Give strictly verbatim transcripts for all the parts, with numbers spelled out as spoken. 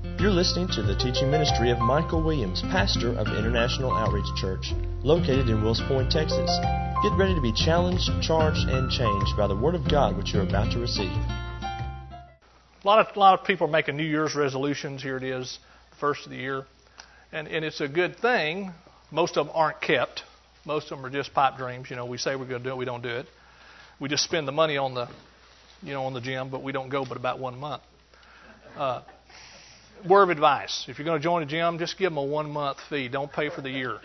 You're listening to the teaching ministry of Michael Williams, pastor of International Outreach Church, located in Wills Point, Texas. Get ready to be challenged, charged, and changed by the Word of God which you're about to receive. A lot of a lot of people are making New Year's resolutions. Here it is, the first of the year. And, and it's a good thing. Most of them aren't kept. Most of them are just pipe dreams. You know, we say we're going to do it, we don't do it. We just spend the money on the, you know, on the gym, but we don't go but about one month. Uh, word of advice: if you're going to join a gym, just give them a one-month fee. Don't pay for the year.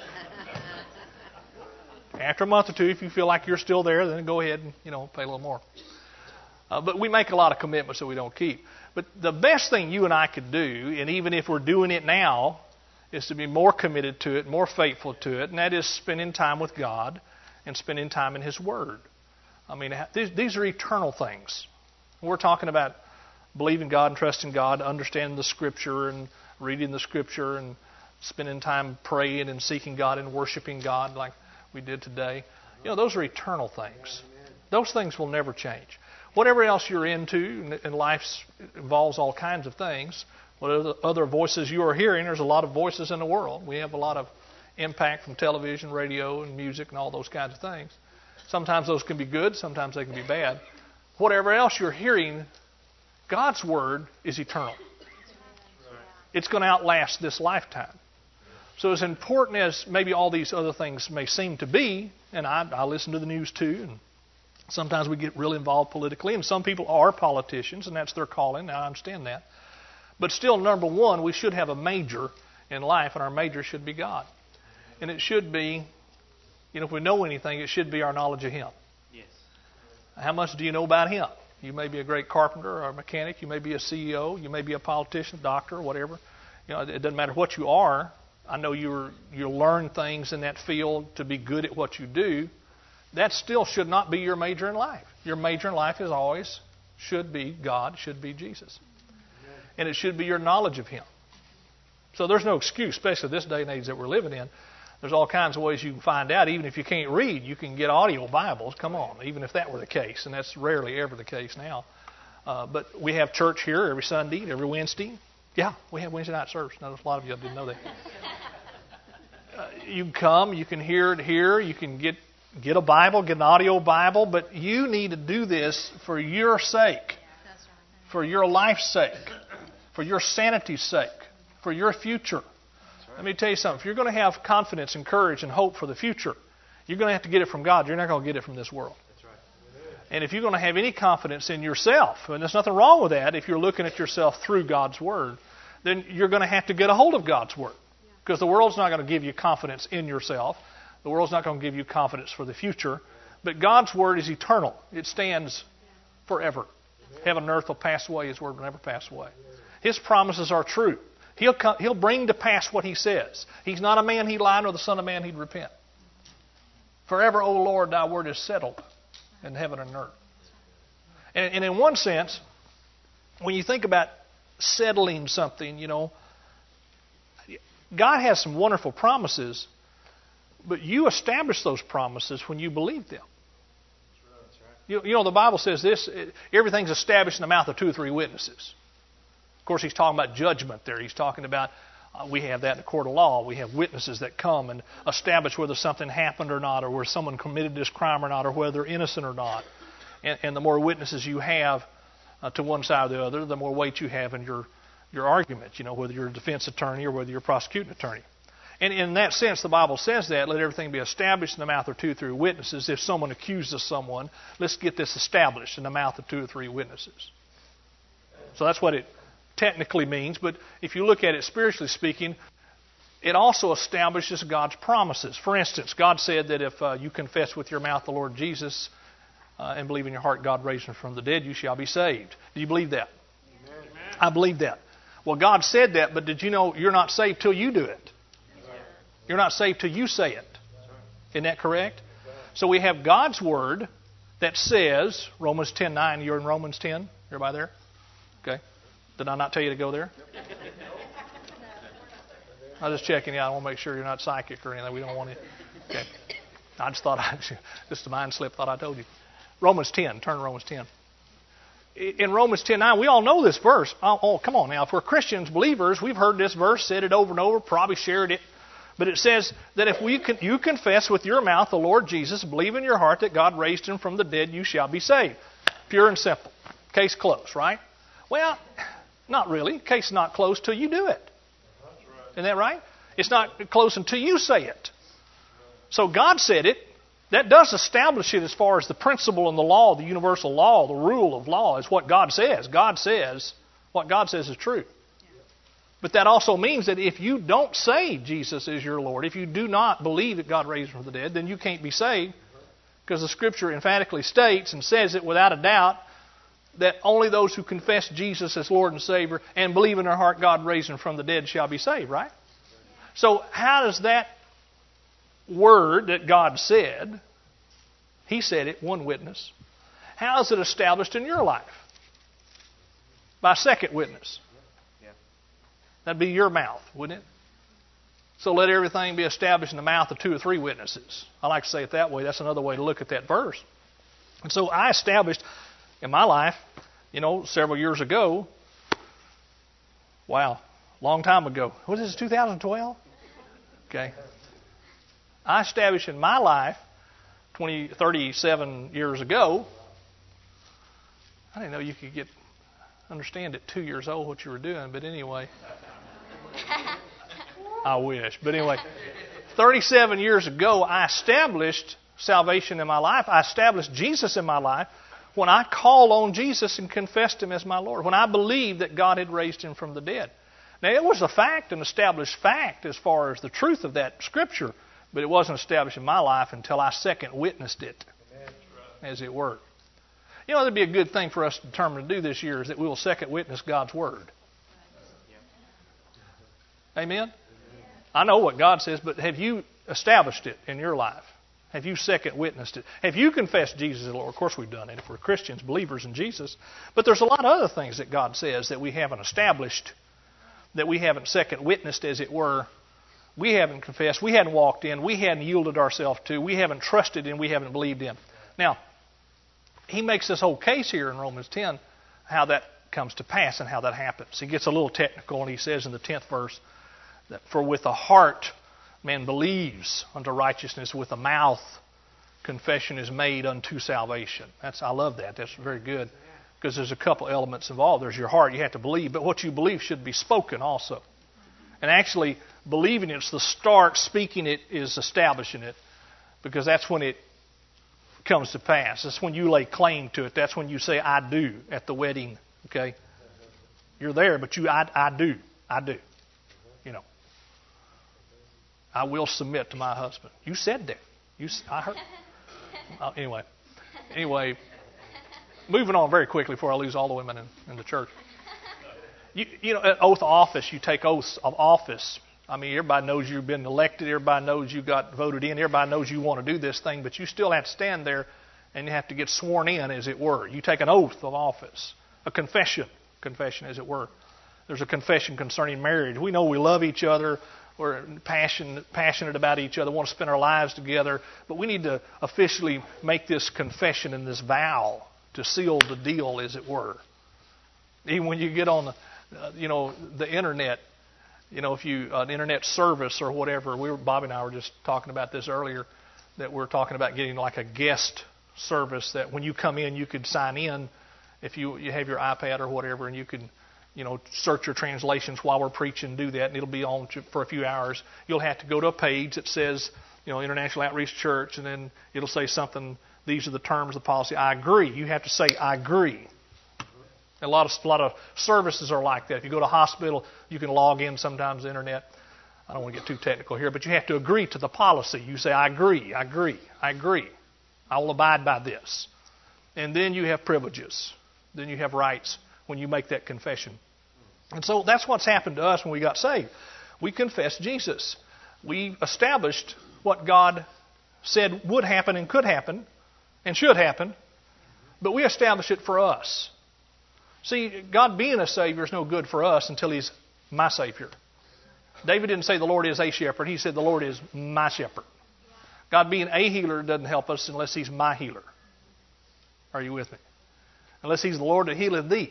After a month or two, if you feel like you're still there, then go ahead and, you know, pay a little more. Uh, but we make a lot of commitments that we don't keep. But the best thing you and I could do, and even if we're doing it now, is to be more committed to it, more faithful to it, and that is spending time with God and spending time in His Word. I mean, these, these are eternal things. We're talking about believing God and trusting God, understanding the Scripture and reading the Scripture and spending time praying and seeking God and worshiping God like we did today. You know, those are eternal things. Those things will never change. Whatever else you're into, and life involves all kinds of things, what other voices you are hearing, there's a lot of voices in the world. We have a lot of impact from television, radio, and music and all those kinds of things. Sometimes those can be good, sometimes they can be bad. Whatever else you're hearing, God's Word is eternal. It's going to outlast this lifetime. So as important as maybe all these other things may seem to be, and I, I listen to the news too, and sometimes we get really involved politically, and some people are politicians, and that's their calling. I understand that. But still, number one, we should have a major in life, and our major should be God. And it should be, you know, if we know anything, it should be our knowledge of Him. Yes. How much do you know about Him? You may be a great carpenter or a mechanic. You may be a C E O. You may be a politician, doctor, whatever. You know, it doesn't matter what you are. I know you're, you'll learn things in that field to be good at what you do. That still should not be your major in life. Your major in life is always, should be God, should be Jesus. And it should be your knowledge of Him. So there's no excuse, especially this day and age that we're living in. There's all kinds of ways you can find out. Even if you can't read, you can get audio Bibles. Come on, even if that were the case. And that's rarely ever the case now. Uh, but we have church here every Sunday, every Wednesday. Yeah, we have Wednesday night service. Now, a lot of you didn't know that. Uh, you can come, you can hear it here, you can get get a Bible, get an audio Bible, but you need to do this for your sake, for your life's sake, for your sanity's sake, for your future. Let me tell you something. If you're going to have confidence and courage and hope for the future, you're going to have to get it from God. You're not going to get it from this world. And if you're going to have any confidence in yourself, and there's nothing wrong with that if you're looking at yourself through God's Word, then you're going to have to get a hold of God's Word. Because the world's not going to give you confidence in yourself. The world's not going to give you confidence for the future. But God's Word is eternal. It stands forever. Heaven and earth will pass away. His Word will never pass away. His promises are true. He'll come, he'll bring to pass what He says. He's not a man he'd lie, nor the son of man he'd repent. Forever, O Lord, Thy Word is settled in heaven and earth. And, and in one sense, when you think about settling something, you know, God has some wonderful promises, but you establish those promises when you believe them. You, you know, the Bible says this, everything's established in the mouth of two or three witnesses. Of course, He's talking about judgment there. He's talking about, uh, we have that in the court of law. We have witnesses that come and establish whether something happened or not, or whether someone committed this crime or not, or whether they're innocent or not. And, and the more witnesses you have uh, to one side or the other, the more weight you have in your, your argument, you know, whether you're a defense attorney or whether you're a prosecuting attorney. And in that sense, the Bible says that, let everything be established in the mouth of two or three witnesses. If someone accuses someone, let's get this established in the mouth of two or three witnesses. So that's what it technically means, but if you look at it spiritually speaking, it also establishes God's promises. For instance, God said that if uh, you confess with your mouth the Lord Jesus uh, and believe in your heart God raised Him from the dead, you shall be saved. Do you believe that? Amen. I believe that. Well, God said that, but did you know you're not saved till you do it? You're not saved till you say it. Isn't that correct? So we have God's Word that says, Romans ten nine, you're in Romans ten? Everybody there? Okay. Did I not tell you to go there? I'm just checking you out. I want to make sure you're not psychic or anything. We don't want to. Okay. I just thought I just a mind slip. Thought I told you. Romans ten. Turn to Romans ten. in Romans ten nine, we all know this verse. Oh, oh, come on now. If we're Christians, believers, we've heard this verse, said it over and over, probably shared it. But it says that if we con- you confess with your mouth the Lord Jesus, believe in your heart that God raised him from the dead, you shall be saved. Pure and simple. Case closed, right? Well, not really. Case not closed till you do it. Isn't that right? It's not close until you say it. So God said it. That does establish it as far as the principle and the law, the universal law, the rule of law is what God says. God says what God says is true. But that also means that if you don't say Jesus is your Lord, if you do not believe that God raised him from the dead, then you can't be saved. Because the Scripture emphatically states and says it without a doubt that only those who confess Jesus as Lord and Savior and believe in their heart God raised him from the dead shall be saved, right? So how does that word that God said, he said it, one witness, how is it established in your life? By second witness. That'd be your mouth, wouldn't it? So let everything be established in the mouth of two or three witnesses. I like to say it that way. That's another way to look at that verse. And so I established in my life, you know, several years ago, wow, long time ago. What is this, two thousand twelve? Okay. I established in my life twenty, thirty-seven years ago, I didn't know you could get understand at two years old what you were doing, but anyway. I wish. But anyway, thirty-seven years ago, I established salvation in my life. I established Jesus in my life when I called on Jesus and confessed him as my Lord. When I believed that God had raised him from the dead. Now, it was a fact, an established fact as far as the truth of that Scripture, but it wasn't established in my life until I second witnessed it, as it were. You know, that'd be a good thing for us to determine to do this year is that we will second witness God's Word. Amen? I know what God says, but have you established it in your life? Have you second witnessed it? Have you confessed Jesus as Lord? Of course we've done it if we're Christians, believers in Jesus. But there's a lot of other things that God says that we haven't established, that we haven't second witnessed, as it were. We haven't confessed, we hadn't walked in, we hadn't yielded ourselves to, we haven't trusted in, we haven't believed in. Now, he makes this whole case here in Romans ten, how that comes to pass and how that happens. He gets a little technical and he says in the tenth verse, that for with the heart man believes unto righteousness, with the mouth confession is made unto salvation. That's I love that. That's very good because there's a couple elements involved. There's your heart, you have to believe, but what you believe should be spoken also. And actually, believing it's the start, speaking it is establishing it, because that's when it comes to pass. That's when you lay claim to it. That's when you say, I do, at the wedding. Okay? You're there, but you, I, I do. I do. You know. I will submit to my husband. You said that. You, I heard. Uh, anyway. Anyway. Moving on very quickly before I lose all the women in, in the church. You, you know, at oath of office, you take oaths of office. I mean, everybody knows you've been elected. Everybody knows you got voted in. Everybody knows you want to do this thing. But you still have to stand there and you have to get sworn in, as it were. You take an oath of office. A confession. Confession, as it were. There's a confession concerning marriage. We know we love each other. We're passionate, passionate about each other, want to spend our lives together. But we need to officially make this confession and this vow to seal the deal, as it were. Even when you get on the, uh, you know, the internet, you know, if you an internet service or whatever, we were Bobby and I were just talking about this earlier, that we're talking about getting like a guest service that when you come in, you could sign in if you you have your iPad or whatever, and you can, you know, search your translations while we're preaching, do that, and it'll be on for a few hours. You'll have to go to a page that says, you know, International Outreach Church, and then it'll say something. These are the terms of the policy. I agree. You have to say, I agree. A lot of a lot of services are like that. If you go to a hospital, you can log in sometimes the internet. I don't want to get too technical here, but you have to agree to the policy. You say, I agree, I agree, I agree. I will abide by this. And then you have privileges. Then you have rights when you make that confession. And so that's what's happened to us when we got saved. We confessed Jesus. We established what God said would happen and could happen and should happen, but we established it for us. See, God being a Savior is no good for us until He's my Savior. David didn't say the Lord is a shepherd. He said the Lord is my shepherd. God being a healer doesn't help us unless He's my healer. Are you with me? unless He's the Lord that healeth thee.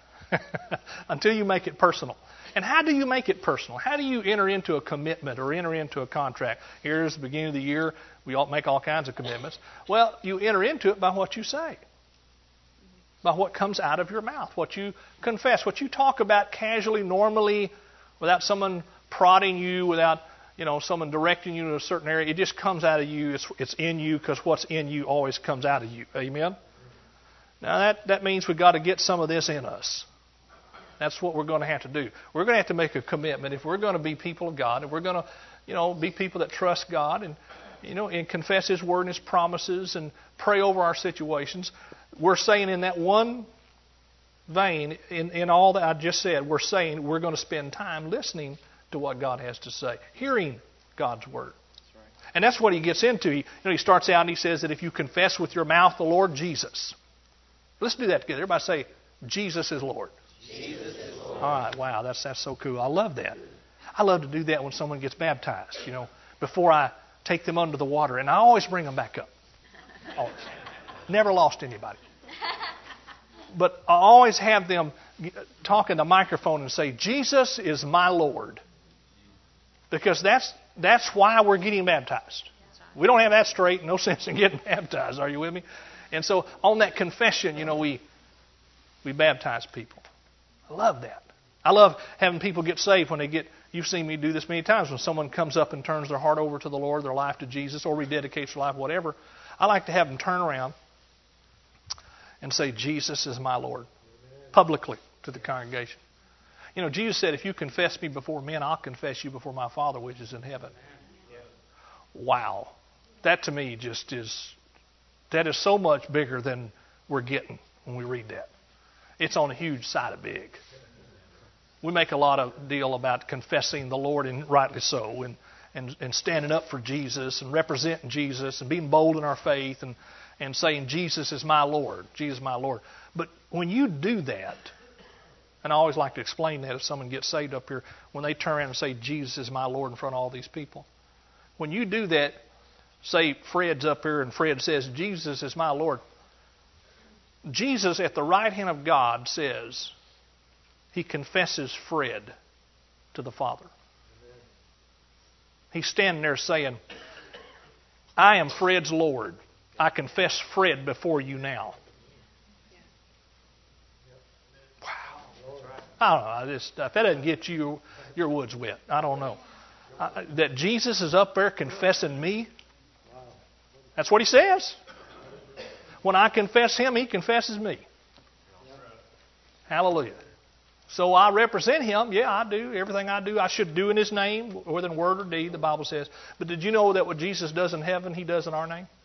Until you make it personal. And how do you make it personal? How do you enter into a commitment or enter into a contract? Here's the beginning of the year. We all make all kinds of commitments. Well, you enter into it by what you say. By what comes out of your mouth. What you confess. What you talk about casually, normally, without someone prodding you, without you know someone directing you to a certain area. It just comes out of you. It's, it's in you, because what's in you always comes out of you. Amen? Now that, that means we've got to get some of this in us. That's what we're going to have to do. We're going to have to make a commitment. If we're going to be people of God, if we're going to, you know, be people that trust God and, you know, and confess His Word and His promises and pray over our situations, we're saying in that one vein, in, in all that I just said, we're saying we're going to spend time listening to what God has to say, hearing God's Word. That's right. And that's what he gets into. He, you know, he starts out and he says that if you confess with your mouth the Lord Jesus. Let's do that together. Everybody say, Jesus is Lord. Jesus is Lord. All right, wow, that's that's so cool. I love that. I love to do that when someone gets baptized, you know, before I take them under the water. And I always bring them back up. Always. Never lost anybody. But I always have them talk in the microphone and say, Jesus is my Lord. Because that's that's why we're getting baptized. We don't have that straight, no sense in getting baptized. Are you with me? And so on that confession, you know, we we baptize people. I love that. I love having people get saved when they get, you've seen me do this many times, when someone comes up and turns their heart over to the Lord, their life to Jesus, or rededicates their life, whatever. I like to have them turn around and say, Jesus is my Lord, publicly to the congregation. You know, Jesus said, if you confess me before men, I'll confess you before my Father which is in heaven. Wow. That to me just is, that is so much bigger than we're getting when we read that. It's on a huge side of big. We make a lot of deal about confessing the Lord, and rightly so, and, and, and standing up for Jesus and representing Jesus and being bold in our faith and, and saying, Jesus is my Lord. Jesus is my Lord. But when you do that, and I always like to explain that if someone gets saved up here, when they turn around and say, Jesus is my Lord in front of all these people. When you do that, say Fred's up here and Fred says, Jesus is my Lord. Jesus at the right hand of God says he confesses Fred to the Father. Amen. He's standing there saying, I am Fred's Lord. I confess Fred before you now. Wow. I don't know. I just, if that doesn't get you, your wood's wet. I don't know. I, that Jesus is up there confessing me. That's what he says. When I confess him, he confesses me. Hallelujah. So I represent him. Yeah, I do. Everything I do, I should do in his name, whether in word or deed, the Bible says. But did you know that what Jesus does in heaven, he does in our name?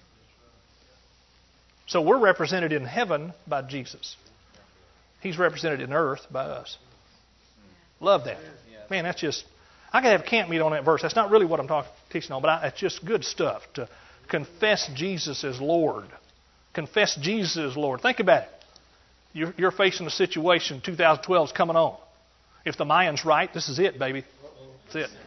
So we're represented in heaven by Jesus. He's represented in earth by us. Love that. Man, that's just, I could have camp meet on that verse. That's not really what I'm talking, teaching on, but I, it's just good stuff to confess Jesus as Lord. Confess Jesus as Lord. Think about it. You're, you're facing a situation, two thousand twelve is coming on. If the Mayans right, this is it, baby. That's it.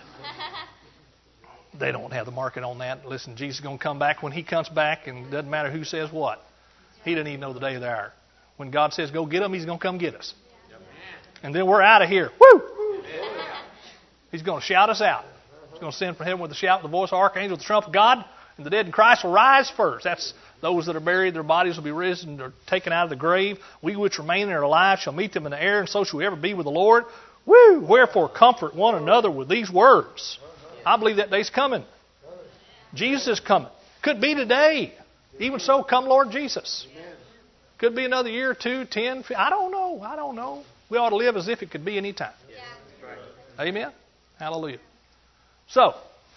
They don't have the market on that. Listen, Jesus is going to come back when he comes back, and it doesn't matter who says what. He doesn't even know the day of the hour. When God says, go get him, he's going to come get us. And then we're out of here. Woo! He's going to shout us out. He's going to send from heaven with a shout, the voice of archangel, the trump of God, and the dead in Christ will rise first. That's those that are buried, their bodies will be risen or taken out of the grave. We which remain and are alive shall meet them in the air, and so shall we ever be with the Lord. Woo! Wherefore comfort one another with these words. I believe that day's coming. Jesus is coming. Could be today. Even so, come Lord Jesus. Could be another year or two, ten, fifteen. I don't know. I don't know. We ought to live as if it could be any time. Yeah. Amen? Hallelujah. So,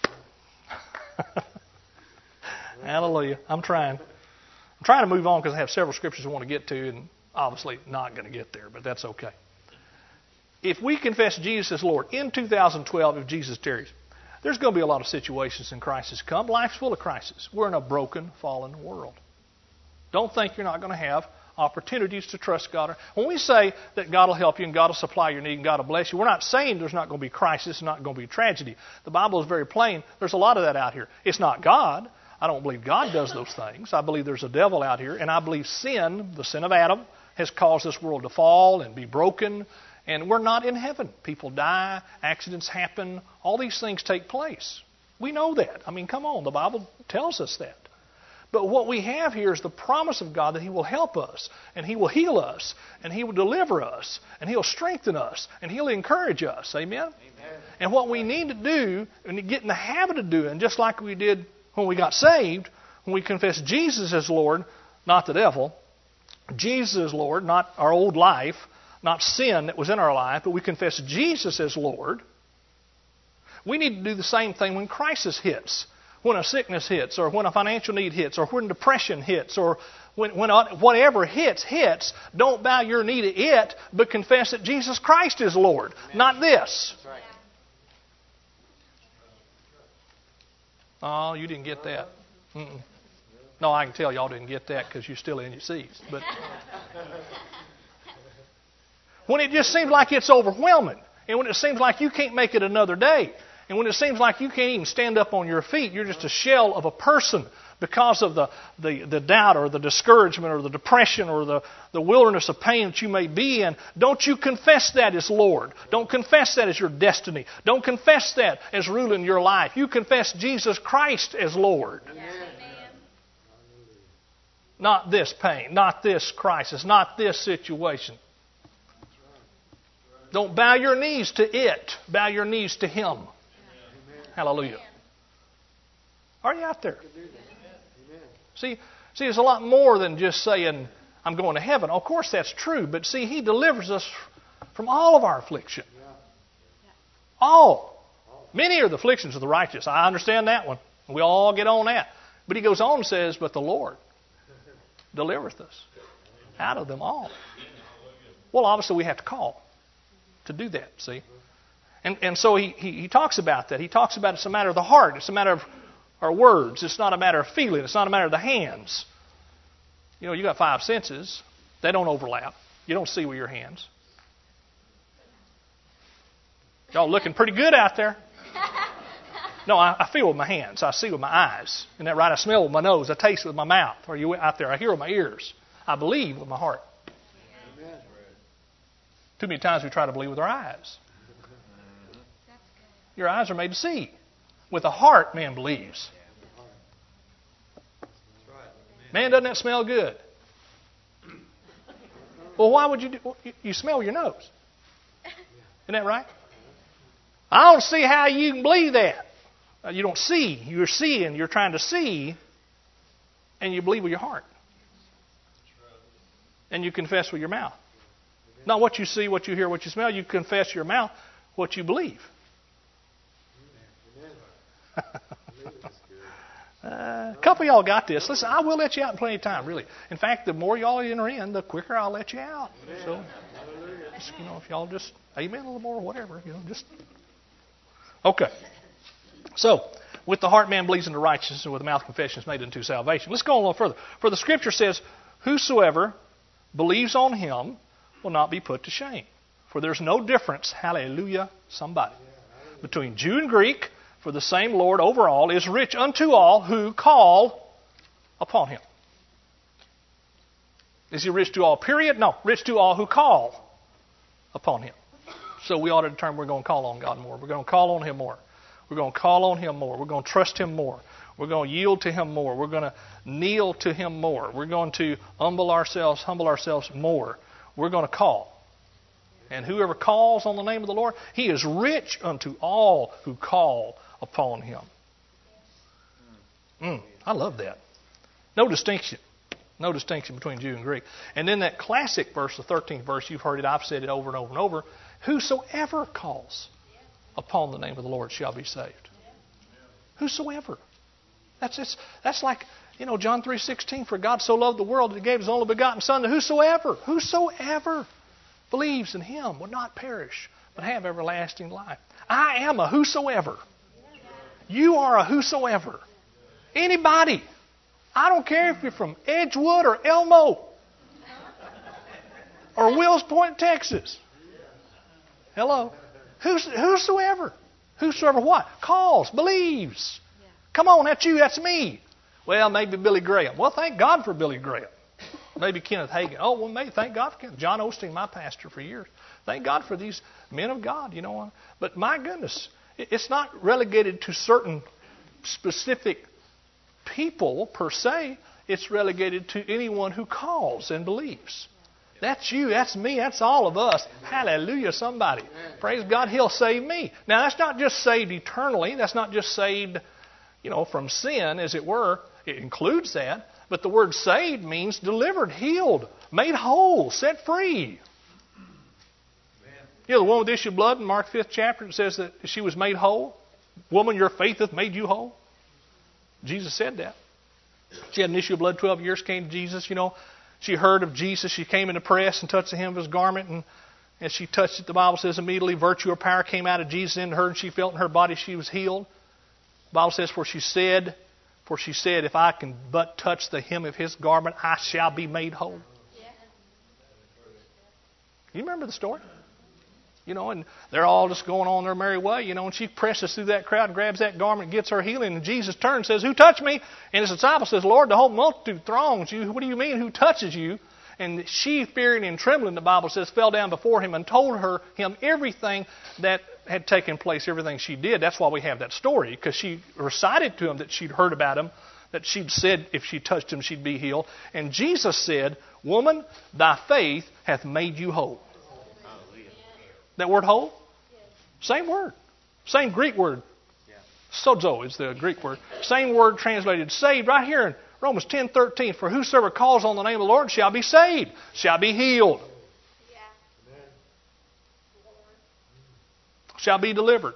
hallelujah. I'm trying. I'm trying to move on because I have several scriptures I want to get to, and obviously not going to get there, but that's okay. If we confess Jesus as Lord in two thousand twelve, if Jesus tarries, there's going to be a lot of situations in crisis come. Life's full of crisis. We're in a broken, fallen world. Don't think you're not going to have opportunities to trust God. When we say that God will help you and God will supply your need and God will bless you, we're not saying there's not going to be crisis, not going to be tragedy. The Bible is very plain. There's a lot of that out here. It's not God. I don't believe God does those things. I believe there's a devil out here, and I believe sin, the sin of Adam, has caused this world to fall and be broken, and we're not in heaven. People die, accidents happen, all these things take place. We know that. I mean, come on, the Bible tells us that. But what we have here is the promise of God that He will help us, and He will heal us, and He will deliver us, and He'll strengthen us, and He'll encourage us. Amen? Amen. And what we need to do, and get in the habit of doing, just like we did when we got saved, when we confessed Jesus as Lord, not the devil, Jesus as Lord, not our old life, not sin that was in our life, but we confess Jesus as Lord. We need to do the same thing when crisis hits. When a sickness hits, or when a financial need hits, or when depression hits, or when, when whatever hits, hits, don't bow your knee to it, but confess that Jesus Christ is Lord, Amen. Not this. That's right. Oh, you didn't get that. Mm-mm. No, I can tell y'all didn't get that because you're still in your seats. But when it just seems like it's overwhelming, and when it seems like you can't make it another day, and when it seems like you can't even stand up on your feet, you're just a shell of a person because of the, the, the doubt or the discouragement or the depression or the, the wilderness of pain that you may be in, don't you confess that as Lord. Don't confess that as your destiny. Don't confess that as ruling your life. You confess Jesus Christ as Lord. Amen. Not this pain, not this crisis, not this situation. Don't bow your knees to it. Bow your knees to Him. Hallelujah. Are you out there? See, see, it's a lot more than just saying, I'm going to heaven. Of course, that's true. But see, He delivers us from all of our affliction. All. Many are the afflictions of the righteous. I understand that one. We all get on that. But He goes on and says, but the Lord delivereth us out of them all. Well, obviously, we have to call to do that, see? And, and so he, he, he talks about that. He talks about it's a matter of the heart. It's a matter of our words. It's not a matter of feeling. It's not a matter of the hands. You know, you got five senses. They don't overlap. You don't see with your hands. Y'all looking pretty good out there. No, I, I feel with my hands. I see with my eyes. Isn't that right? I smell with my nose. I taste with my mouth. Are you out there? I hear with my ears. I believe with my heart. Amen. Too many times we try to believe with our eyes. Your eyes are made to see. With the heart, man believes. Man, doesn't that smell good? Well, why would you do? You smell with your nose. Isn't that right? I don't see how you can believe that. You don't see. You're seeing. You're trying to see. And you believe with your heart. And you confess with your mouth. Not what you see, what you hear, what you smell. You confess with your mouth what you believe. Uh, a couple of y'all got this. Listen, I will let you out in plenty of time, really. In fact, the more y'all enter in, the quicker I'll let you out. So, just, you know, if y'all just amen a little more, whatever, you know, just okay. So, with the heart man believes into righteousness, and with the mouth confession is made unto salvation. Let's go a little further. For the Scripture says, "Whosoever believes on Him will not be put to shame." For there's no difference, hallelujah, somebody, between Jew and Greek. For the same Lord over all is rich unto all who call upon Him. Is He rich to all, period? No, rich to all who call upon Him. So we ought to determine we're going to call on God more. We're going to call on Him more. We're going to call on Him more. We're going to trust Him more. We're going to yield to Him more. We're going to kneel to Him more. We're going to humble ourselves, humble ourselves more. We're going to call. And whoever calls on the name of the Lord, He is rich unto all who call upon Him. Mm, I love that. No distinction. No distinction between Jew and Greek. And then that classic verse, the thirteenth verse, you've heard it, I've said it over and over and over. Whosoever calls upon the name of the Lord shall be saved. Whosoever. That's it's, that's like, you know, John three sixteen, for God so loved the world that He gave His only begotten Son, that whosoever, whosoever believes in Him will not perish, but have everlasting life. I am a whosoever. You are a whosoever. Anybody. I don't care if you're from Edgewood or Elmo or Wills Point, Texas. Hello. Who's, whosoever. Whosoever what? Calls, believes. Come on, that's you, that's me. Well, maybe Billy Graham. Well, thank God for Billy Graham. Maybe Kenneth Hagin. Oh, well, maybe thank God for Kenneth. John Osteen, my pastor for years. Thank God for these men of God, you know. But my goodness, it's not relegated to certain specific people per se. It's relegated to anyone who calls and believes. That's you, that's me, that's all of us. Hallelujah, somebody. Praise God, He'll save me. Now, that's not just saved eternally. That's not just saved, you know, from sin, as it were. It includes that. But the word saved means delivered, healed, made whole, set free. You know, the woman with the issue of blood in Mark fifth chapter, it says that she was made whole. Woman, your faith hath made you whole. Jesus said that. She had an issue of blood twelve years, came to Jesus, you know. She heard of Jesus. She came in the press and touched the hem of His garment. And as she touched it, the Bible says immediately virtue or power came out of Jesus into her, and she felt in her body she was healed. The Bible says, for she said, for she said, if I can but touch the hem of His garment, I shall be made whole. You remember the story? You know, and they're all just going on their merry way, you know, and she presses through that crowd and grabs that garment and gets her healing. And Jesus turns and says, who touched me? And His disciple says, Lord, the whole multitude throngs you. What do you mean, who touches you? And she, fearing and trembling, the Bible says, fell down before Him and told her him everything that had taken place, everything she did. That's why we have that story, because she recited to Him that she'd heard about Him, that she'd said if she touched Him, she'd be healed. And Jesus said, woman, thy faith hath made you whole. That word whole? Same word. Same Greek word. Sozo is the Greek word. Same word translated saved right here in Romans ten thirteen. For whosoever calls on the name of the Lord shall be saved, shall be healed, shall be delivered,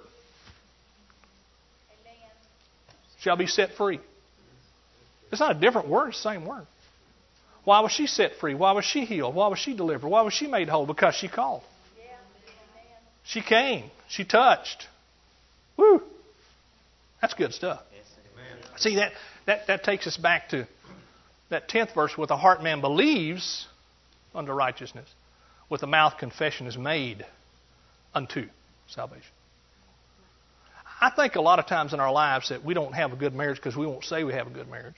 shall be set free. It's not a different word, it's the same word. Why was she set free? Why was she healed? Why was she delivered? Why was she made whole? Because she called. She came. She touched. Woo! That's good stuff. See, that, that, that takes us back to that tenth verse. With the heart man believes unto righteousness. With the mouth confession is made unto salvation. I think a lot of times in our lives that we don't have a good marriage because we won't say we have a good marriage.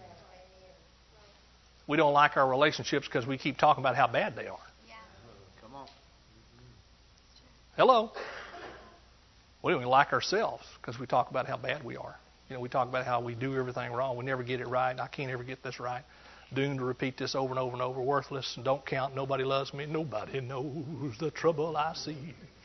We don't like our relationships because we keep talking about how bad they are. Hello. We don't even like ourselves because we talk about how bad we are. You know, we talk about how we do everything wrong. We never get it right. I can't ever get this right. Doomed to repeat this over and over and over. Worthless and don't count. Nobody loves me. Nobody knows the trouble I see.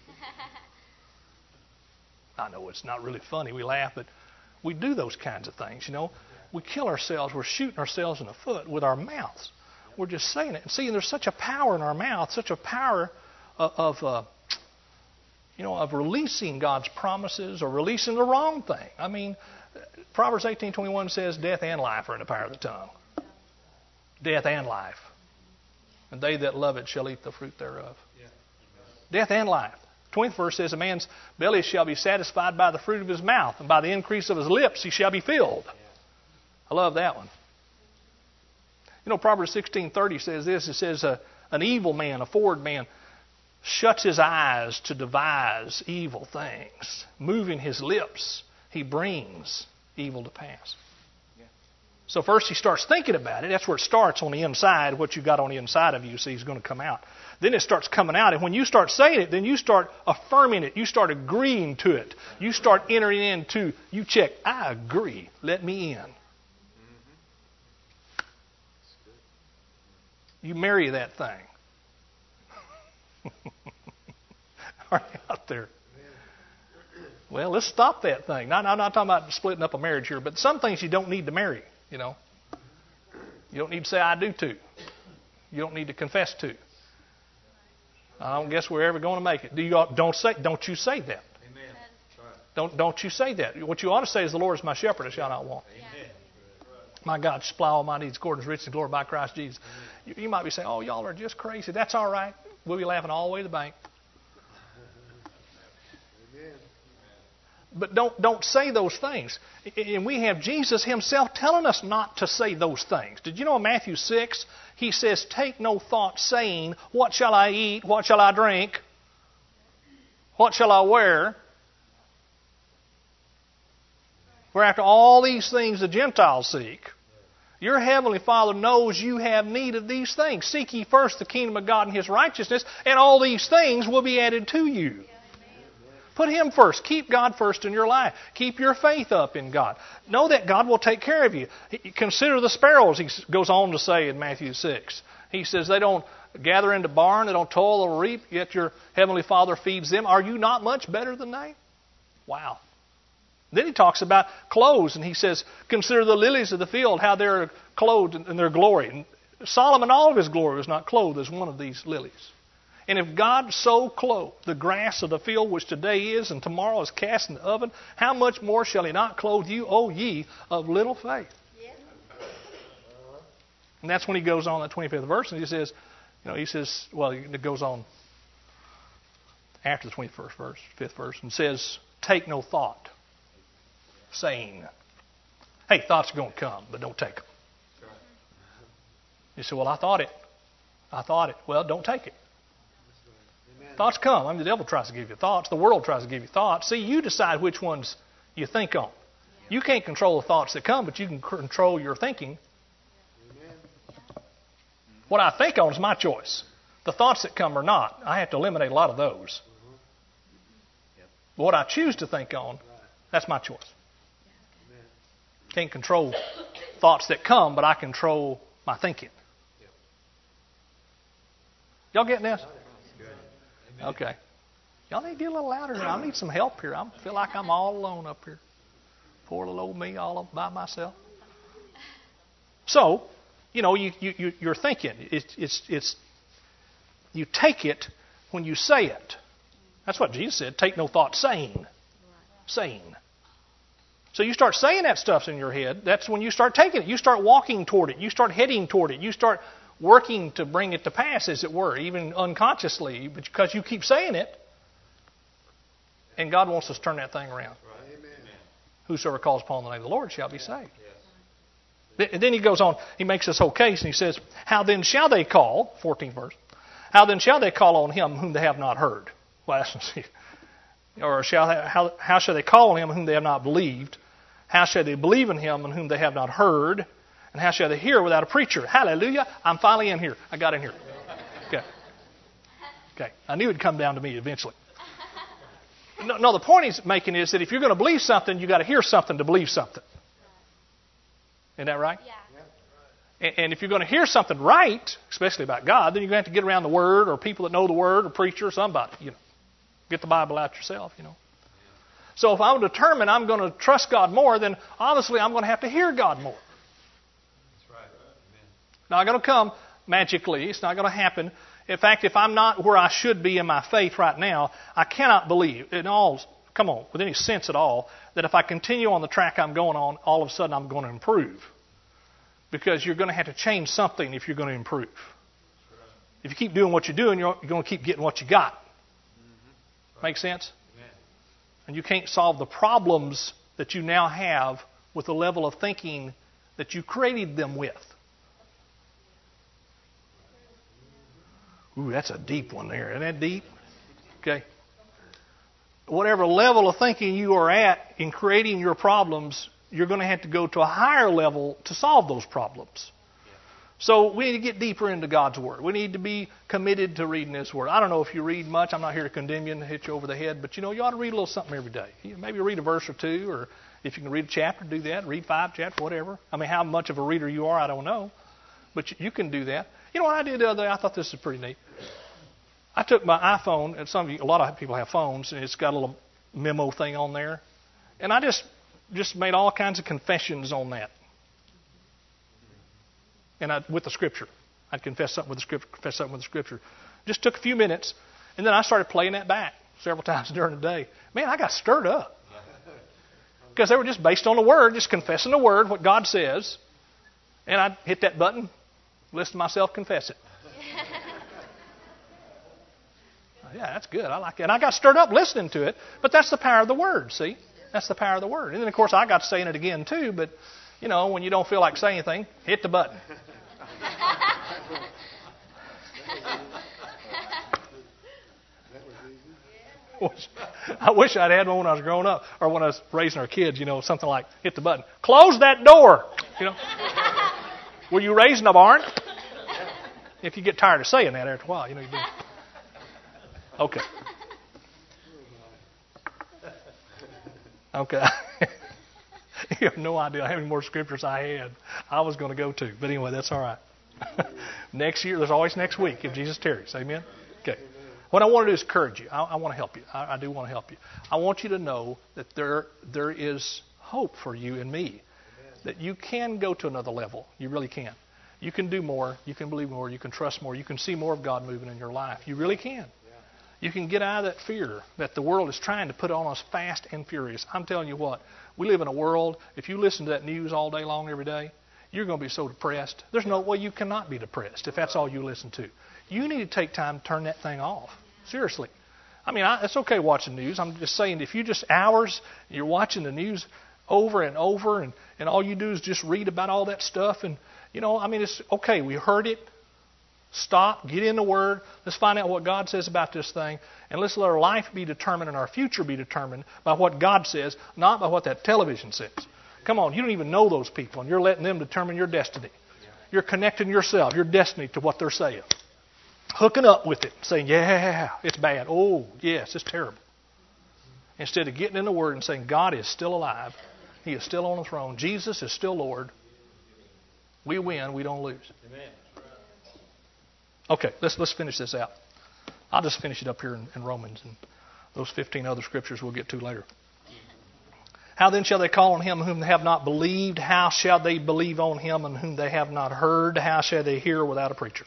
I know it's not really funny. We laugh, but we do those kinds of things, you know. We kill ourselves. We're shooting ourselves in the foot with our mouths. We're just saying it. And see, there's such a power in our mouth, such a power of... of uh, You know, of releasing God's promises or releasing the wrong thing. I mean, Proverbs eighteen twenty-one says, death and life are in the power of the tongue. Death and life. And they that love it shall eat the fruit thereof. Yeah. Death and life. twentieth verse says, a man's belly shall be satisfied by the fruit of his mouth, and by the increase of his lips he shall be filled. Yeah. I love that one. You know, Proverbs sixteen thirty says this. It says, uh, an evil man, a forward man, shuts his eyes to devise evil things. Moving his lips, he brings evil to pass. Yeah. So first he starts thinking about it. That's where it starts on the inside. What you got on the inside of you, see, is going to come out. Then it starts coming out. And when you start saying it, then you start affirming it. You start agreeing to it. You start entering into, you check, I agree. Let me in. Mm-hmm. You marry that thing. Are you out there? Well, let's stop that thing. Not, I'm not talking about splitting up a marriage here, but some things you don't need to marry, you know. You don't need to say, I do to. You don't need to confess to. I don't guess we're ever going to make it. Do you, don't, say, don't you say that. Amen. Don't, don't you say that. What you ought to say is, the Lord is my shepherd, I shall not want. Amen. My God, supply all my needs according to His riches and glory by Christ Jesus. You, you might be saying, oh, y'all are just crazy. That's all right. We'll be laughing all the way to the bank. But don't don't say those things. And we have Jesus Himself telling us not to say those things. Did you know in Matthew six, He says, take no thought saying, what shall I eat? What shall I drink? What shall I wear? For after all these things the Gentiles seek, Your heavenly Father knows you have need of these things. Seek ye first the kingdom of God and His righteousness, and all these things will be added to you. Put Him first. Keep God first in your life. Keep your faith up in God. Know that God will take care of you. Consider the sparrows, He goes on to say in Matthew six. He says they don't gather into barn, they don't toil or reap, yet your heavenly Father feeds them. Are you not much better than they? Wow. Then He talks about clothes, and He says, consider the lilies of the field, how they're clothed in their glory. And Solomon, all of his glory, was not clothed as one of these lilies. And if God so clothed the grass of the field, which today is and tomorrow is cast in the oven, how much more shall He not clothe you, O ye of little faith? Yeah. And that's when He goes on that twenty-fifth verse, and He says, you know, He says, well, it goes on after the twenty-first verse, fifth verse, and says, take no thought, saying, hey, thoughts are going to come, but don't take them. You say, well, I thought it. I thought it. Well, don't take it. Amen. Thoughts come. I mean, the devil tries to give you thoughts. The world tries to give you thoughts. See, you decide which ones you think on. You can't control the thoughts that come, but you can control your thinking. Amen. What I think on is my choice. The thoughts that come or not, I have to eliminate a lot of those. But what I choose to think on, that's my choice. Can't control thoughts that come, but I control my thinking. Y'all getting this? Okay. Y'all need to get a little louder here. I need some help here. I feel like I'm all alone up here. Poor little old me all up by myself. So, you know, you, you, you're thinking. It's, it's, it's, you take it when you say it. That's what Jesus said. Take no thought saying. Saying. So you start saying that stuff's in your head. That's when you start taking it. You start walking toward it. You start heading toward it. You start working to bring it to pass, as it were, even unconsciously, because you keep saying it. And God wants us to turn that thing around. Amen. Whosoever calls upon the name of the Lord shall be saved. Yes. Then he goes on, he makes this whole case, and he says, how then shall they call, fourteenth verse, how then shall they call on Him whom they have not heard? Well, that's, or shall they, how, how shall they call on Him whom they have not believed? How shall they believe in Him in whom they have not heard? And how shall they hear without a preacher? Hallelujah. I'm finally in here. I got in here. Okay. Okay. I knew it'd come down to me eventually. No, no, the point he's making is that if you're going to believe something, you've got to hear something to believe something. Isn't that right? Yeah. And, and if you're going to hear something right, especially about God, then you're going to have to get around the Word or people that know the Word or preacher or somebody. You know, get the Bible out yourself, you know. So if I'm determined I'm going to trust God more, then obviously I'm going to have to hear God more. That's right. Amen. Not going to come magically. It's not going to happen. In fact, if I'm not where I should be in my faith right now, I cannot believe, in all, come on, with any sense at all, that if I continue on the track I'm going on, all of a sudden I'm going to improve. Because you're going to have to change something if you're going to improve. If you keep doing what you're doing, you're going to keep getting what you got. Mm-hmm. Make sense? And you can't solve the problems that you now have with the level of thinking that you created them with. Ooh, that's a deep one there. Isn't that deep? Okay. Whatever level of thinking you are at in creating your problems, you're going to have to go to a higher level to solve those problems. So we need to get deeper into God's Word. We need to be committed to reading His Word. I don't know if you read much. I'm not here to condemn you and hit you over the head. But, you know, you ought to read a little something every day. Maybe read a verse or two. Or if you can read a chapter, do that. Read five chapters, whatever. I mean, how much of a reader you are, I don't know. But you can do that. You know what I did the other day? I thought this was pretty neat. I took my iPhone, and some of you, a lot of people have phones, and it's got a little memo thing on there. And I just, just made all kinds of confessions on that. And I, with the Scripture. I'd confess something with the Scripture, confess something with the Scripture. Just took a few minutes, and then I started playing that back several times during the day. Man, I got stirred up. Because they were just based on the Word, just confessing the Word, what God says. And I'd hit that button, listen to myself confess it. Yeah, that's good. I like it. And I got stirred up listening to it. But that's the power of the Word, see? That's the power of the Word. And then, of course, I got saying it again, too. But, you know, when you don't feel like saying anything, hit the button. I wish I'd had one when I was growing up, or when I was raising our kids, you know, something like, hit the button. Close that door! You know? Were you raised in a barn? If you get tired of saying that after a while, you know you do. Okay. Okay. You have no idea how many more scriptures I had I was going to go to. But anyway, that's all right. Next year, there's always next week if Jesus tarries. Amen? Okay. What I want to do is encourage you. I, I want to help you. I, I do want to help you. I want you to know that there there is hope for you and me. That you can go to another level. You really can. You can do more. You can believe more. You can trust more. You can see more of God moving in your life. You really can. You can get out of that fear that the world is trying to put on us fast and furious. I'm telling you what, we live in a world, if you listen to that news all day long every day, you're going to be so depressed. There's no way you cannot be depressed if that's all you listen to. You need to take time to turn that thing off. Seriously. I mean, I, it's okay watching news. I'm just saying if you just hours, you're watching the news over and over and, and all you do is just read about all that stuff. And, you know, I mean, it's okay. We heard it. Stop, get in the Word, let's find out what God says about this thing, and let's let our life be determined and our future be determined by what God says, not by what that television says. Come on, you don't even know those people, and you're letting them determine your destiny. You're connecting yourself, your destiny, to what they're saying. Hooking up with it, saying, yeah, it's bad. Oh, yes, it's terrible. Instead of getting in the Word and saying, God is still alive. He is still on the throne. Jesus is still Lord. We win, we don't lose. Amen. Okay, let's let's finish this out. I'll just finish it up here in, in Romans, and those fifteen other scriptures we'll get to later. How then shall they call on him whom they have not believed? How shall they believe on him in whom they have not heard? How shall they hear without a preacher?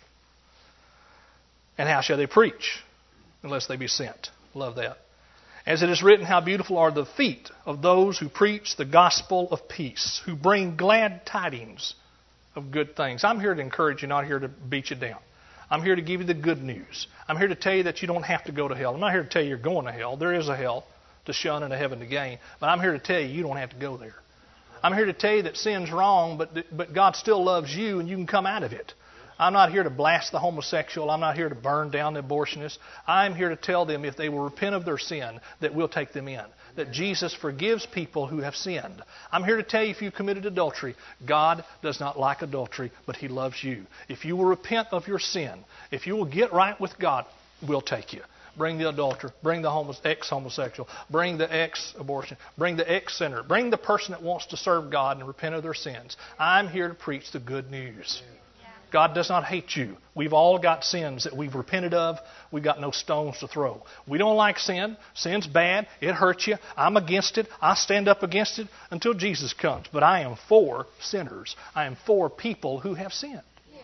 And how shall they preach unless they be sent? Love that. As it is written, how beautiful are the feet of those who preach the gospel of peace, who bring glad tidings of good things. I'm here to encourage you, not here to beat you down. I'm here to give you the good news. I'm here to tell you that you don't have to go to hell. I'm not here to tell you you're going to hell. There is a hell to shun and a heaven to gain. But I'm here to tell you you don't have to go there. I'm here to tell you that sin's wrong, but but God still loves you and you can come out of it. I'm not here to blast the homosexual. I'm not here to burn down the abortionist. I'm here to tell them if they will repent of their sin, that we'll take them in. That Jesus forgives people who have sinned. I'm here to tell you if you committed adultery, God does not like adultery, but He loves you. If you will repent of your sin, if you will get right with God, we'll take you. Bring the adulterer, bring the homo- ex-homosexual, bring the ex-abortion, bring the ex-sinner, bring the person that wants to serve God and repent of their sins. I'm here to preach the good news. God does not hate you. We've all got sins that we've repented of. We've got no stones to throw. We don't like sin. Sin's bad. It hurts you. I'm against it. I stand up against it until Jesus comes. But I am for sinners. I am for people who have sinned.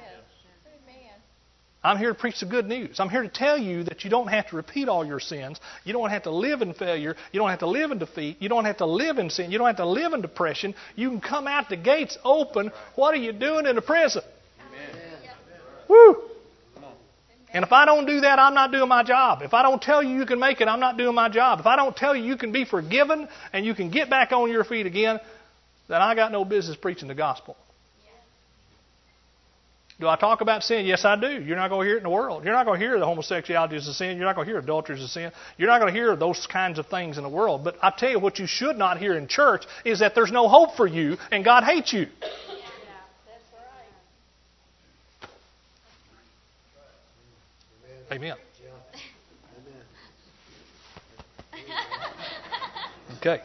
I'm here to preach the good news. I'm here to tell you that you don't have to repeat all your sins. You don't have to live in failure. You don't have to live in defeat. You don't have to live in sin. You don't have to live in depression. You can come out the gates open. What are you doing in the prison? Woo! And if I don't do that, I'm not doing my job. If I don't tell you you can make it, I'm not doing my job. If I don't tell you you can be forgiven and you can get back on your feet again, then I got no business preaching the gospel. Do I talk about sin? Yes, I do. You're not going to hear it in the world. You're not going to hear the homosexuality is a sin. You're not going to hear adultery is a sin. You're not going to hear those kinds of things in the world. But I tell you what you should not hear in church is that there's no hope for you and God hates you. Amen. Okay.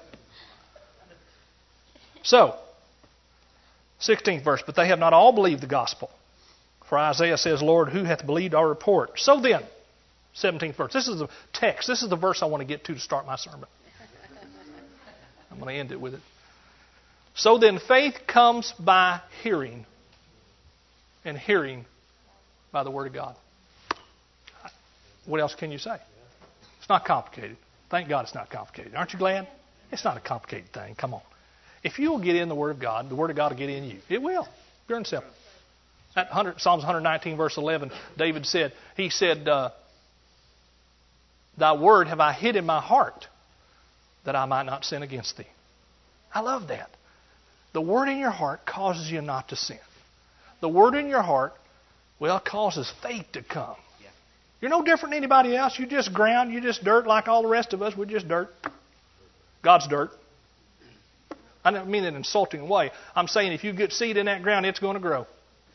So, sixteenth verse, but they have not all believed the gospel. For Isaiah says, Lord, who hath believed our report? So then, seventeenth verse. This is the text. This is the verse I want to get to to start my sermon. I'm going to end it with it. So then, faith comes by hearing, and hearing by the Word of God. What else can you say? It's not complicated. Thank God it's not complicated. Aren't you glad? It's not a complicated thing. Come on. If you will get in the Word of God, the Word of God will get in you. It will. Pure and simple. At Psalms one nineteen, verse eleven, David said, he said, uh, Thy word have I hid in my heart, that I might not sin against thee. I love that. The word in your heart causes you not to sin. The word in your heart, well, causes faith to come. You're no different than anybody else. You're just ground. You're just dirt like all the rest of us. We're just dirt. God's dirt. I don't mean it in an insulting way. I'm saying if you get seed in that ground, it's going to grow.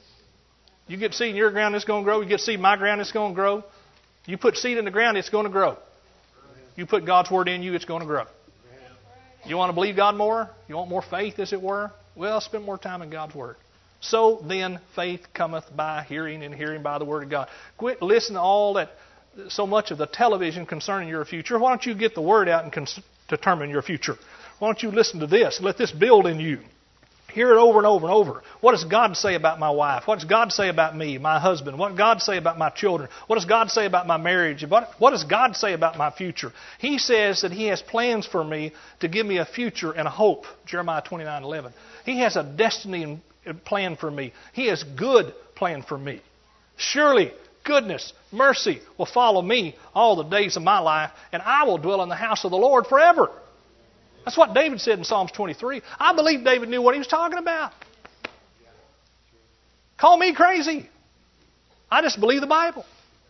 You get seed in your ground, it's going to grow. You get seed in my ground, it's going to grow. You put seed in the ground, it's going to grow. You put God's Word in you, it's going to grow. You want to believe God more? You want more faith, as it were? Well, spend more time in God's Word. So then faith cometh by hearing, and hearing by the Word of God. Quit listening to all that, so much of the television concerning your future. Why don't you get the Word out and cons- determine your future? Why don't you listen to this and let this build in you? Hear it over and over and over. What does God say about my wife? What does God say about me, my husband? What does God say about my children? What does God say about my marriage? What, what does God say about my future? He says that He has plans for me to give me a future and a hope. Jeremiah twenty-nine eleven. He has a destiny plan for me. He has good plan for me. Surely goodness, mercy will follow me all the days of my life, and I will dwell in the house of the Lord forever. That's what David said in Psalms twenty-three. I believe David knew what he was talking about. Call me crazy. I just believe the Bible.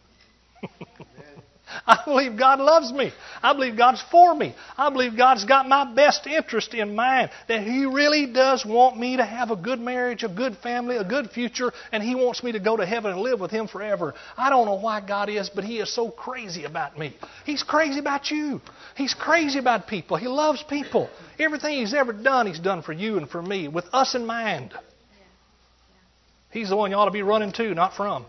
I believe God loves me. I believe God's for me. I believe God's got my best interest in mind. That He really does want me to have a good marriage, a good family, a good future, and He wants me to go to heaven and live with Him forever. I don't know why God is, but He is so crazy about me. He's crazy about you. He's crazy about people. He loves people. Everything He's ever done, He's done for you and for me, with us in mind. He's the one you ought to be running to, not from.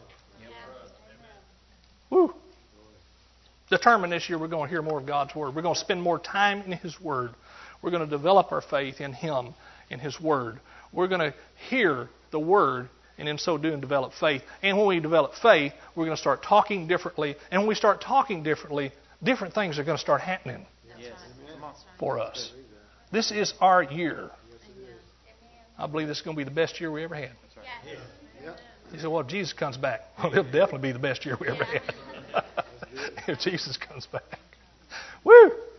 Woo. Determined this year we're going to hear more of God's Word. We're going to spend more time in His Word. We're going to develop our faith in Him, in His Word. We're going to hear the Word, and in so doing develop faith. And when we develop faith, we're going to start talking differently. And when we start talking differently, different things are going to start happening yes. for us. This is our year. I believe this is going to be the best year we ever had. He said, well, if Jesus comes back, well, it'll definitely be the best year we ever had. If Jesus comes back. Woo!